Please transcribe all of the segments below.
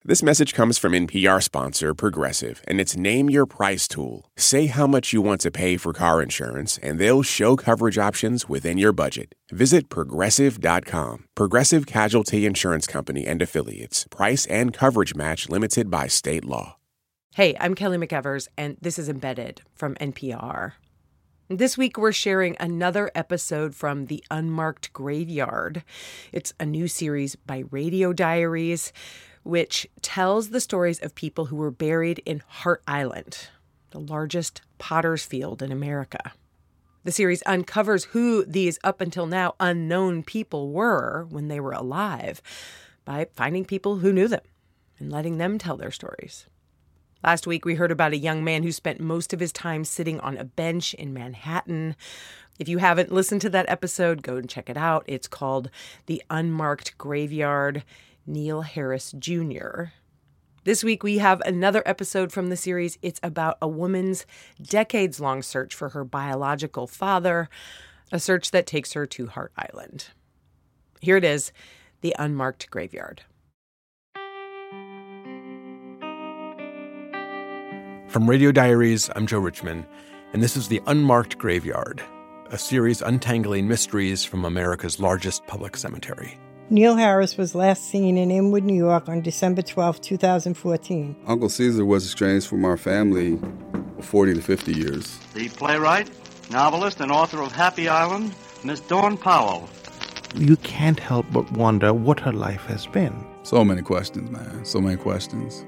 This message comes from NPR sponsor Progressive and its Name Your Price tool. Say how much you want to pay for car insurance, and they'll show coverage options within your budget. Visit Progressive.com. Progressive Casualty Insurance Company and Affiliates. Price and coverage match limited by state law. Hey, I'm Kelly McEvers, and this is Embedded from NPR. This week, we're sharing another episode from The Unmarked Graveyard. It's a new series by Radio Diaries, which tells the stories of people who were buried in Hart Island, the largest potter's field in America. The series uncovers who these up until now unknown people were when they were alive by finding people who knew them and letting them tell their stories. Last week, we heard about a young man who spent most of his time sitting on a bench in Manhattan. If you haven't listened to that episode, go and check it out. It's called The Unmarked Graveyard. Neil Harris Jr. This week, we have another episode from the series. It's about a woman's decades-long search for her biological father, a search that takes her to Hart Island. Here it is, The Unmarked Graveyard. From Radio Diaries, I'm Joe Richman, and this is The Unmarked Graveyard, a series untangling mysteries from America's largest public cemetery. Neil Harris was last seen in Inwood, New York on December 12, 2014. Uncle Caesar was estranged from our family for 40 to 50 years. The playwright, novelist, and author of Happy Island, Miss Dawn Powell. You can't help but wonder what her life has been. So many questions, man. So many questions.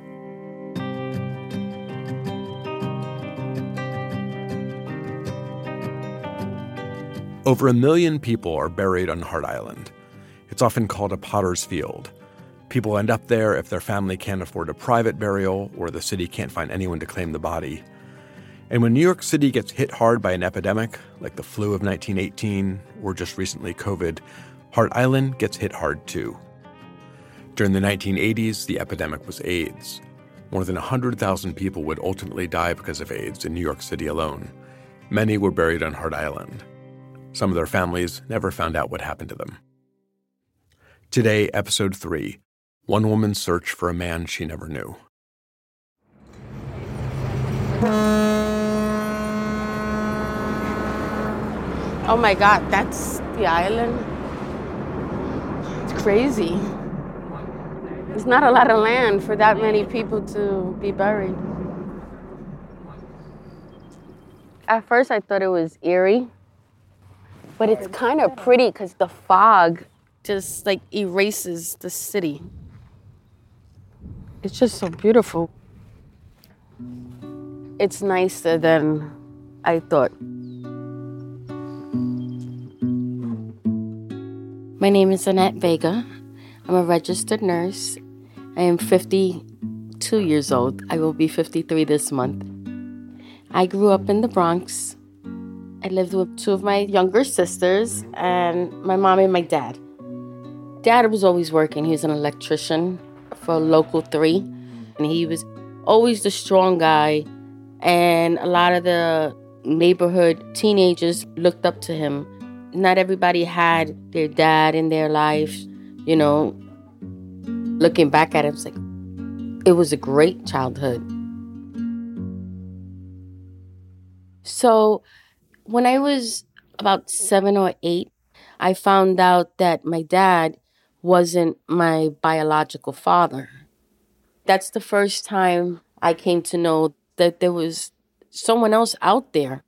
Over 1 million people are buried on Hart Island. It's often called a potter's field. People end up there if their family can't afford a private burial or the city can't find anyone to claim the body. And when New York City gets hit hard by an epidemic, like the flu of 1918 or just recently COVID, Hart Island gets hit hard too. During the 1980s, the epidemic was AIDS. More than 100,000 people would ultimately die because of AIDS in New York City alone. Many were buried on Hart Island. Some of their families never found out what happened to them. Today, Episode 3, One Woman's Search for a Man She Never Knew. Oh my God, that's the island. It's crazy. There's not a lot of land for that many people to be buried. At first I thought it was eerie, but it's kind of pretty because the fog just like erases the city. It's just so beautiful. It's nicer than I thought. My name is Annette Vega. I'm a registered nurse. I am 52 years old. I will be 53 this month. I grew up in the Bronx. I lived with two of my younger sisters and my mom and my dad. Dad was always working. He was an electrician for Local 3. And he was always the strong guy. And a lot of the neighborhood teenagers looked up to him. Not everybody had their dad in their life. You know, looking back at it, it's like, it was a great childhood. So when I was about 7 or 8, I found out that my dad wasn't my biological father. That's the first time I came to know that there was someone else out there.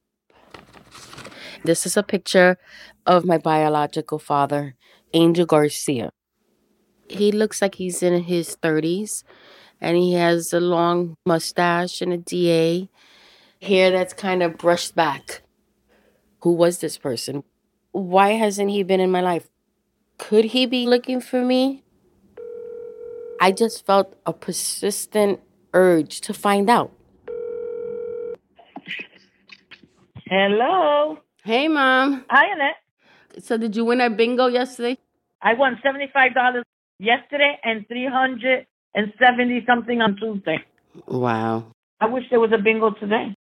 This is a picture of my biological father, Angel Garcia. He looks like he's in his 30s, and he has a long mustache and a DA, hair that's kind of brushed back. Who was this person? Why hasn't he been in my life? Could he be looking for me? I just felt a persistent urge to find out. Hello. Hey, Mom. Hi, Annette. So did you win at bingo yesterday? I won $75 yesterday and $370-something on Tuesday. Wow. I wish there was a bingo today.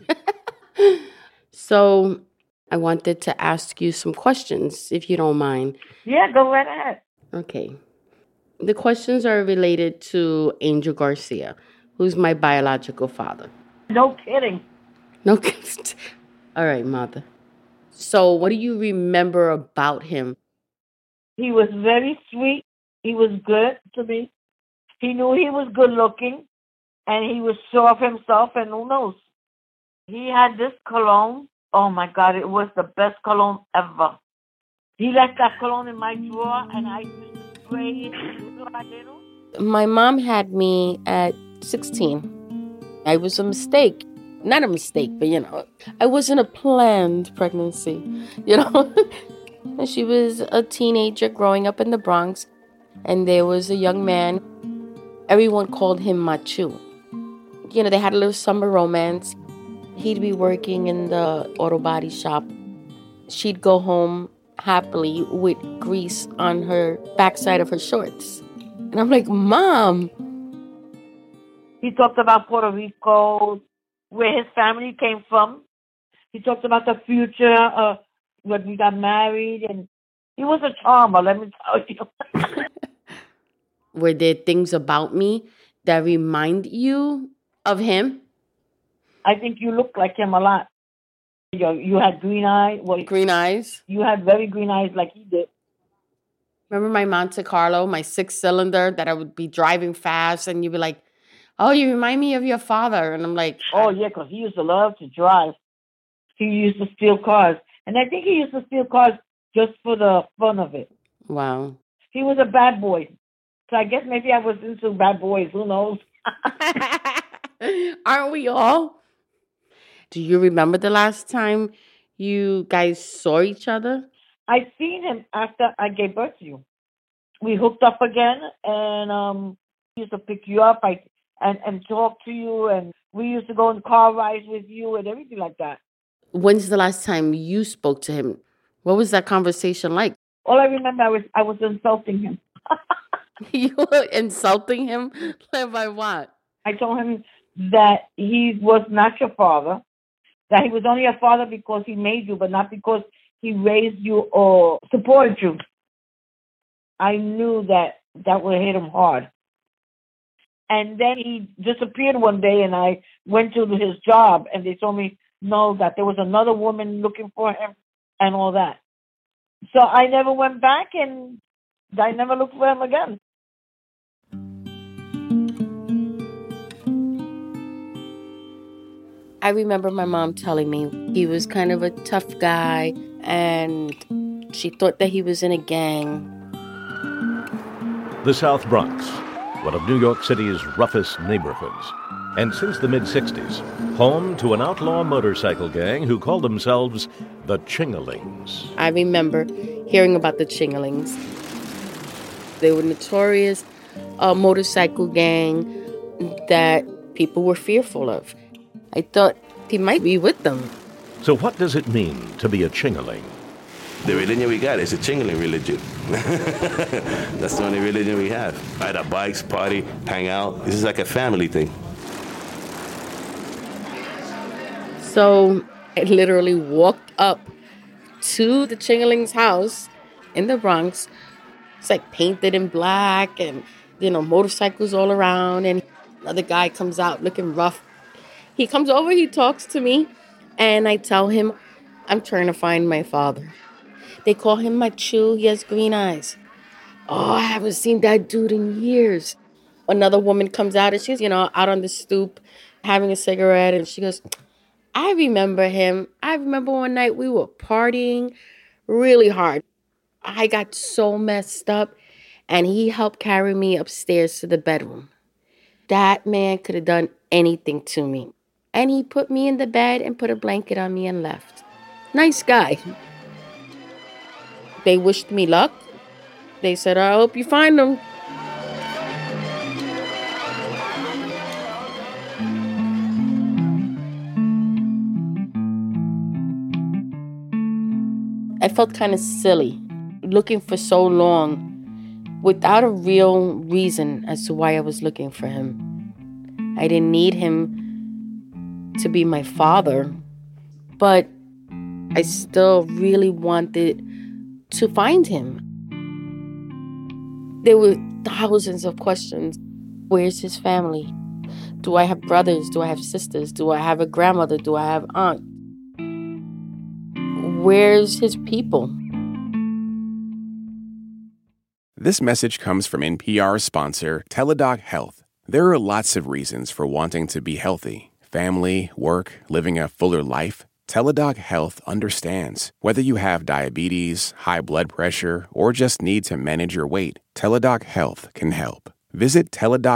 So I wanted to ask you some questions, if you don't mind. Yeah, go right ahead. Okay. The questions are related to Angel Garcia, who's my biological father. No kidding. No kidding. All right, mother. So what do you remember about him? He was very sweet. He was good to me. He knew he was good looking, and he was sure of himself, and who knows? He had this cologne. Oh, my God, it was the best cologne ever. He left that cologne in my drawer, and I used to spray it. My mom had me at 16. I was a mistake. Not a mistake, but, I wasn't a planned pregnancy, She was a teenager growing up in the Bronx, and there was a young man. Everyone called him Machu. They had a little summer romance. He'd be working in the auto body shop. She'd go home happily with grease on her backside of her shorts. And I'm like, Mom. He talked about Puerto Rico, where his family came from. He talked about the future when we got married. And he was a charmer, let me tell you. Were there things about me that remind you of him? I think you look like him a lot. You had green eyes. Well, green eyes? You had very green eyes like he did. Remember my Monte Carlo, my 6-cylinder that I would be driving fast and you'd be like, oh, you remind me of your father. And I'm like, oh, yeah, because he used to love to drive. He used to steal cars. And I think he used to steal cars just for the fun of it. Wow. He was a bad boy. So I guess maybe I was into bad boys. Who knows? Aren't we all? Do you remember the last time you guys saw each other? I seen him after I gave birth to you. We hooked up again, and he used to pick you up and talk to you, and we used to go on car rides with you and everything like that. When's the last time you spoke to him? What was that conversation like? All I remember, I was insulting him. You were insulting him? By what? I told him that he was not your father, that he was only your father because he made you, but not because he raised you or supported you. I knew that would hit him hard. And then he disappeared one day, and I went to his job, and they told me, no, that there was another woman looking for him and all that. So I never went back, and I never looked for him again. I remember my mom telling me he was kind of a tough guy, and she thought that he was in a gang. The South Bronx, one of New York City's roughest neighborhoods, and since the mid-'60s, home to an outlaw motorcycle gang who called themselves the Chingalings. I remember hearing about the Chingalings. They were notorious motorcycle gang that people were fearful of. I thought he might be with them. So what does it mean to be a Chingaling? The religion we got is a Chingaling religion. That's the only religion we have. Ride our bikes, party, hang out. This is like a family thing. So I literally walked up to the Chingalings' house in the Bronx. It's like painted in black and, motorcycles all around. And another guy comes out looking rough. He comes over, he talks to me, and I tell him I'm trying to find my father. They call him Machu. He has green eyes. Oh, I haven't seen that dude in years. Another woman comes out, and she's, out on the stoop having a cigarette, and she goes, I remember him. I remember one night we were partying really hard. I got so messed up, and he helped carry me upstairs to the bedroom. That man could have done anything to me. And he put me in the bed and put a blanket on me and left. Nice guy. They wished me luck. They said, I hope you find him. I felt kind of silly, looking for so long, without a real reason as to why I was looking for him. I didn't need him to be my father, but I still really wanted to find him. There were thousands of questions. Where's his family? Do I have brothers? Do I have sisters? Do I have a grandmother? Do I have aunt? Where's his people? This message comes from NPR sponsor Teladoc Health. There are lots of reasons for wanting to be healthy. Family, work, living a fuller life. Teladoc Health understands. Whether you have diabetes, high blood pressure, or just need to manage your weight, Teladoc Health can help. Visit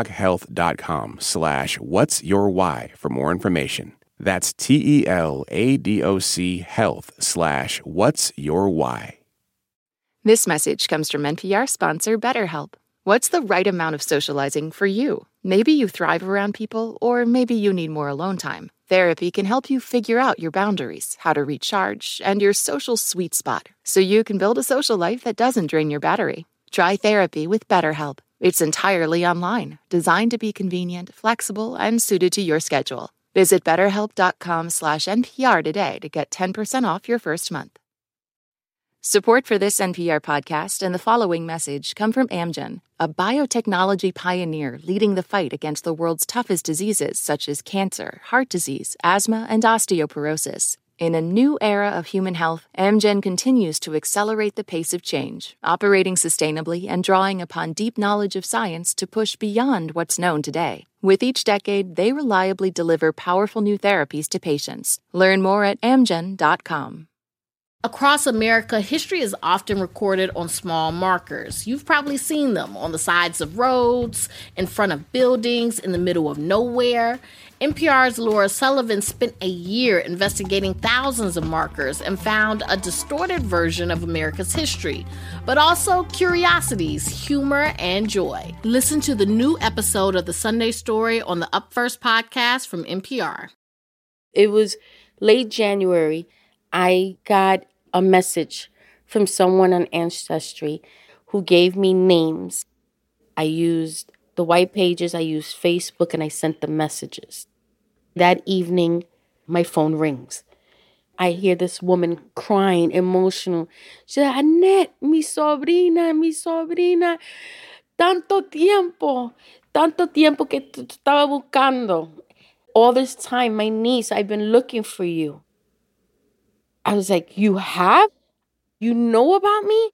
teladochealth.com/whatsyourwhy for more information. That's TELADOC health/whatsyourwhy. This message comes from NPR sponsor BetterHelp. What's the right amount of socializing for you? Maybe you thrive around people, or maybe you need more alone time. Therapy can help you figure out your boundaries, how to recharge, and your social sweet spot, so you can build a social life that doesn't drain your battery. Try therapy with BetterHelp. It's entirely online, designed to be convenient, flexible, and suited to your schedule. Visit BetterHelp.com/NPR today to get 10% off your first month. Support for this NPR podcast and the following message come from Amgen, a biotechnology pioneer leading the fight against the world's toughest diseases such as cancer, heart disease, asthma, and osteoporosis. In a new era of human health, Amgen continues to accelerate the pace of change, operating sustainably and drawing upon deep knowledge of science to push beyond what's known today. With each decade, they reliably deliver powerful new therapies to patients. Learn more at amgen.com. Across America, history is often recorded on small markers. You've probably seen them on the sides of roads, in front of buildings, in the middle of nowhere. NPR's Laura Sullivan spent a year investigating thousands of markers and found a distorted version of America's history, but also curiosities, humor, and joy. Listen to the new episode of The Sunday Story on the Up First podcast from NPR. It was late January. I got a message from someone on Ancestry who gave me names. I used the white pages, I used Facebook, and I sent them messages. That evening, my phone rings. I hear this woman crying, emotional. She said, Annette, mi sobrina, tanto tiempo que te estaba buscando. All this time, my niece, I've been looking for you. I was like, you have? You know about me?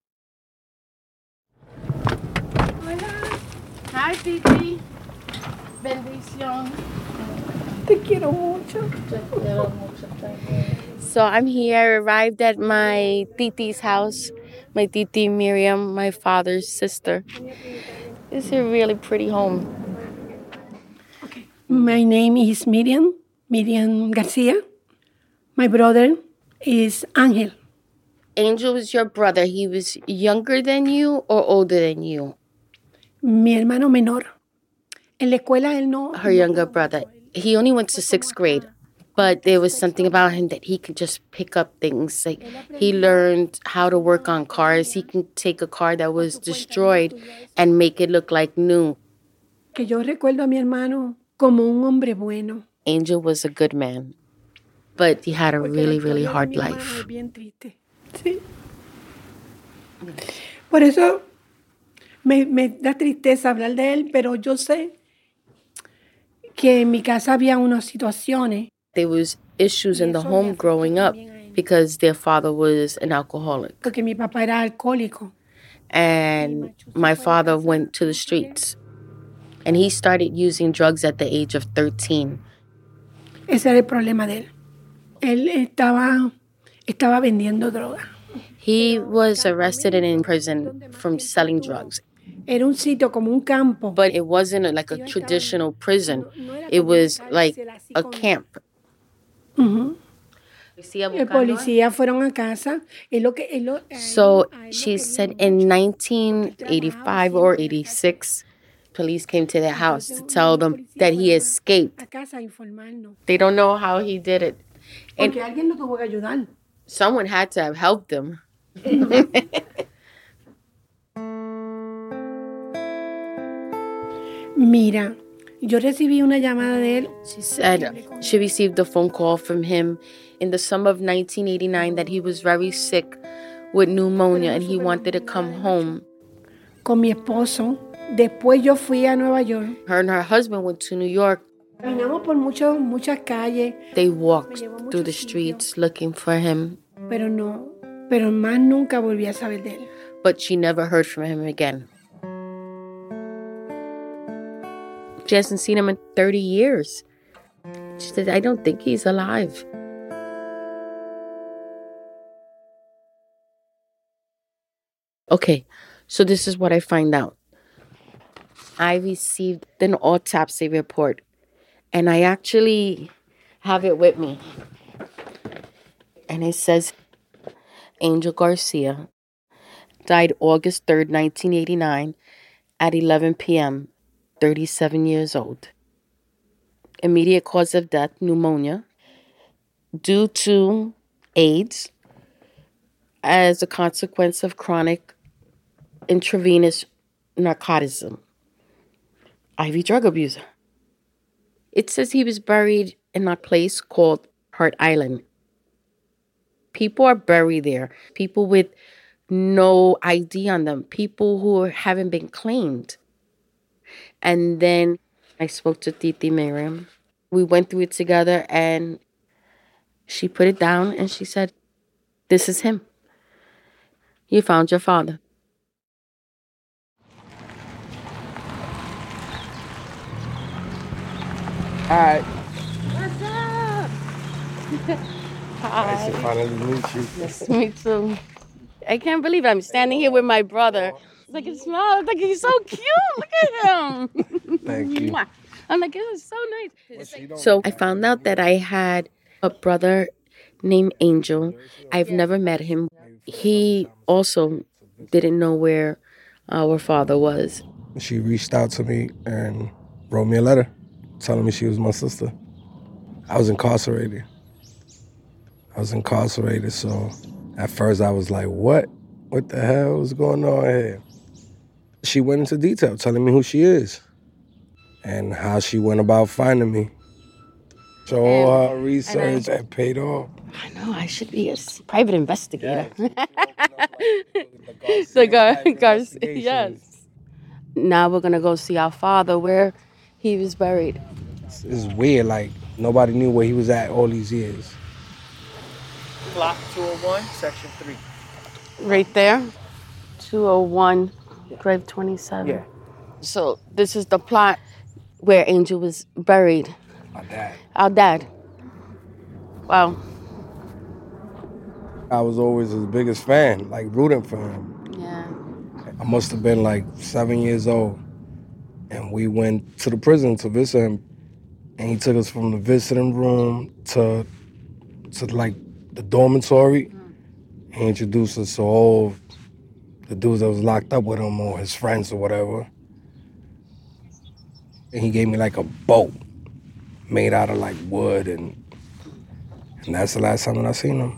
Hola. Hi, Titi. Bendición. Te quiero mucho. Te quiero mucho también. So I'm here. I arrived at my Titi's house. My Titi Miriam, my father's sister. It's a really pretty home. Okay. My name is Miriam Garcia. My brother is Angel. Angel was your brother. He was younger than you or older than you? Mi hermano menor. En la escuela él no. Her younger brother. He only went to 6th grade, but there was something about him that he could just pick up things. Like he learned how to work on cars. He can take a car that was destroyed and make it look like new. Que yo recuerdo a mi hermano como un hombre bueno. Angel was a good man. But he had a really, really hard life. Por eso me da tristeza hablar de él, pero yo sé que en mi casa había unas situaciones. There was issues in the home growing up because their father was an alcoholic. Porque mi papá era alcohólico. And my father went to the streets. And he started using drugs at the age of 13. Ese era el problema de él. Él estaba vendiendo droga. He was arrested and in prison from selling drugs. Era un sitio como un campo. But it wasn't like a traditional prison. It was like a camp. Uh-huh. El policía fueron a casa. So she said in 1985 or 86, police came to their house to tell them that he escaped. They don't know how he did it. And someone had to have helped him. Mira, yo recibí una llamada de él. She said she received a phone call from him in the summer of 1989 that he was very sick with pneumonia and he wanted to come home. con mi esposo. Después yo fui a Nueva York. Her and her husband went to New York. Caminamos por muchas calles. They walked through the streets looking for him. Pero más nunca volví a saber de él. But she never heard from him again. She hasn't seen him in 30 years. She said, I don't think he's alive. Okay, so this is what I find out. I received an autopsy report, and I actually have it with me. And it says, Angel Garcia died August 3rd, 1989 at 11 p.m., 37 years old. Immediate cause of death, pneumonia, due to AIDS as a consequence of chronic intravenous narcotism. IV drug abuser. It says he was buried in a place called Hart Island. People are buried there. People with no ID on them. People who haven't been claimed. And then I spoke to Titi Miriam. We went through it together and she put it down and she said, this is him. You found your father. Hi. What's up? Hi. Nice to finally meet you. Nice to meet you. I can't believe it. I'm standing here with my brother. Like, it smells like he's so cute. Look at him. Thank you. I'm like, it was so nice. So I found out that I had a brother named Angel. I've never met him. He also didn't know where our father was. She reached out to me and wrote me a letter telling me she was my sister. I was incarcerated. So at first I was like, what? What the hell was going on here? She went into detail telling me who she is and how she went about finding me. So all her research had paid off. I know, I should be a private investigator. The Garcia, yes. Now we're going to go see our father where he was buried. It's weird, like nobody knew where he was at all these years. Block 201, section 3. Right there? 201, grave 27. Yeah. So this is the plot where Angel was buried. Our dad. Wow. I was always his biggest fan, like rooting for him. Yeah. I must have been like 7 years old. And we went to the prison to visit him. And he took us from the visiting room to like the dormitory. He introduced us to all the dudes that was locked up with him or his friends or whatever. And he gave me like a boat made out of like wood and that's the last time that I seen him.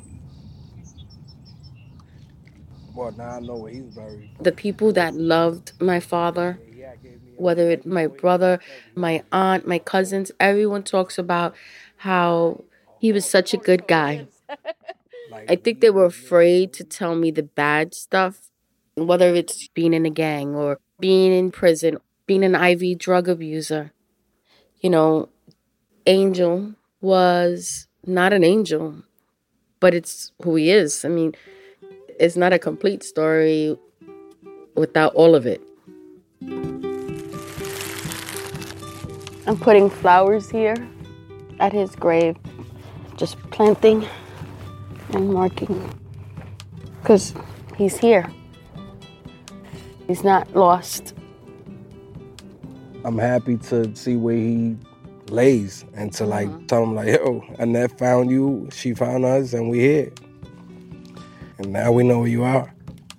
Well, now I know where he's buried. The people that loved my father, whether it's my brother, my aunt, my cousins, everyone talks about how he was such a good guy. I think they were afraid to tell me the bad stuff, whether it's being in a gang or being in prison, being an IV drug abuser. You know, Angel was not an angel, but it's who he is. I mean, it's not a complete story without all of it. I'm putting flowers here at his grave, just planting and marking, because he's here. He's not lost. I'm happy to see where he lays and to like tell him like, yo, Annette found you, she found us, and we here. And now we know where you are.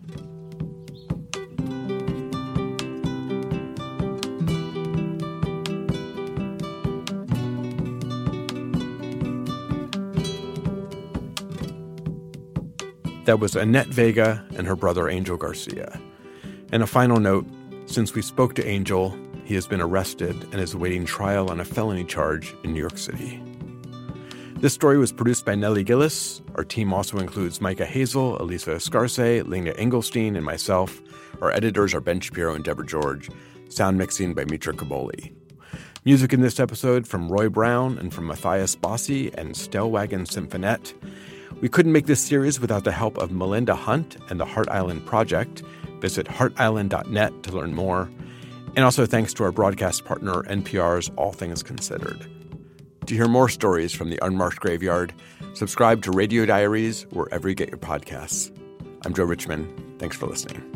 That was Annette Vega and her brother Angel Garcia. And a final note, since we spoke to Angel, he has been arrested and is awaiting trial on a felony charge in New York City. This story was produced by Nellie Gillis. Our team also includes Micah Hazel, Elisa Escarce, Lena Engelstein, and myself. Our editors are Ben Shapiro and Deborah George. Sound mixing by Mitra Kaboli. Music in this episode from Roy Brown and from Matthias Bossi and Stellwagen Symphonette. We couldn't make this series without the help of Melinda Hunt and the Heart Island Project. Visit heartisland.net to learn more. And also thanks to our broadcast partner, NPR's All Things Considered. To hear more stories from the Unmarked Graveyard, subscribe to Radio Diaries wherever you get your podcasts. I'm Joe Richman. Thanks for listening.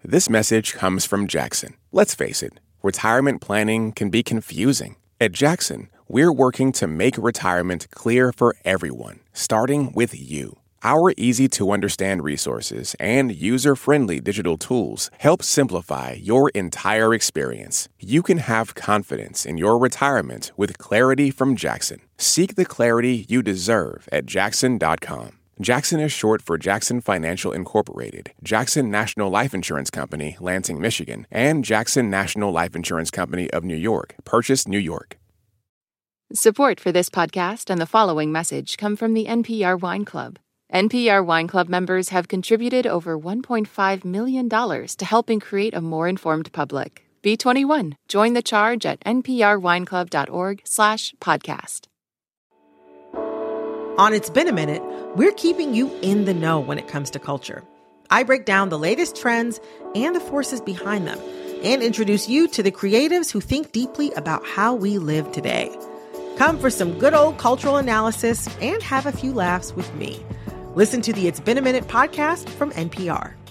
This message comes from Jackson. Let's face it, retirement planning can be confusing. At Jackson, we're working to make retirement clear for everyone, starting with you. Our easy-to-understand resources and user-friendly digital tools help simplify your entire experience. You can have confidence in your retirement with clarity from Jackson. Seek the clarity you deserve at Jackson.com. Jackson is short for Jackson Financial Incorporated, Jackson National Life Insurance Company, Lansing, Michigan, and Jackson National Life Insurance Company of New York, Purchase, New York. Support for this podcast and the following message come from the NPR Wine Club. NPR Wine Club members have contributed over $1.5 million to helping create a more informed public. Be 21. Join the charge at nprwineclub.org/podcast. On It's Been a Minute, we're keeping you in the know when it comes to culture. I break down the latest trends and the forces behind them and introduce you to the creatives who think deeply about how we live today. Come for some good old cultural analysis and have a few laughs with me. Listen to the It's Been a Minute podcast from NPR.